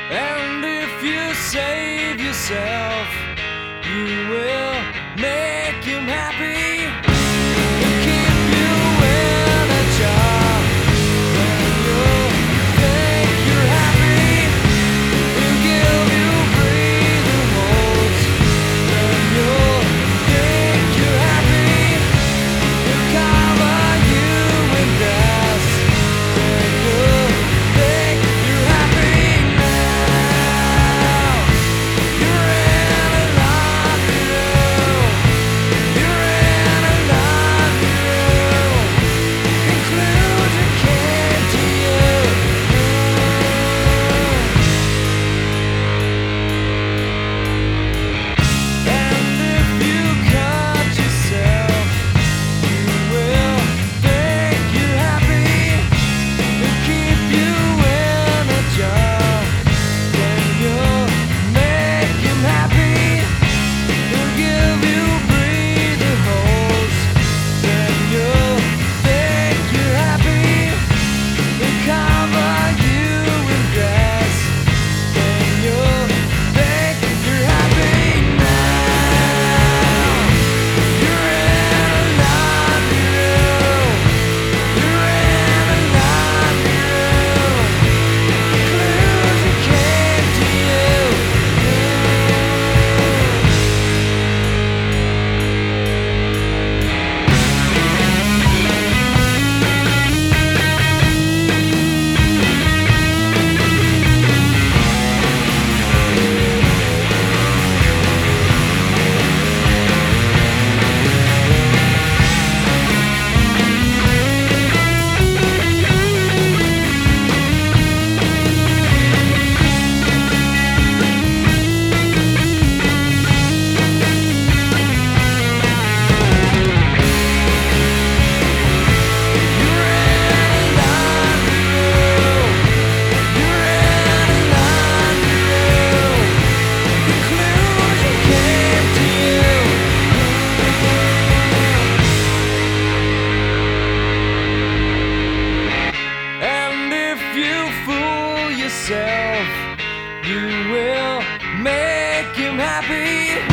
And if you save yourself, you will make him happy. He'll keep you in a job when you think you're happy. He'll give you breathing holds when you think you're happy. He'll cover you in grass when you think you're happy. Now you're in a laundry room. You're in a laundry room. Conclusion came to you. And if you cut yourself, you will think you're happy. He'll keep you in a job when you make him happy. He'll give you breathing holes when you think you're happy. He'll cover you in grass when you think you're happy. Now you're in a laundry room. You're in a laundry room. Conclusion came to you. And if you fool yourself, you will make him happy.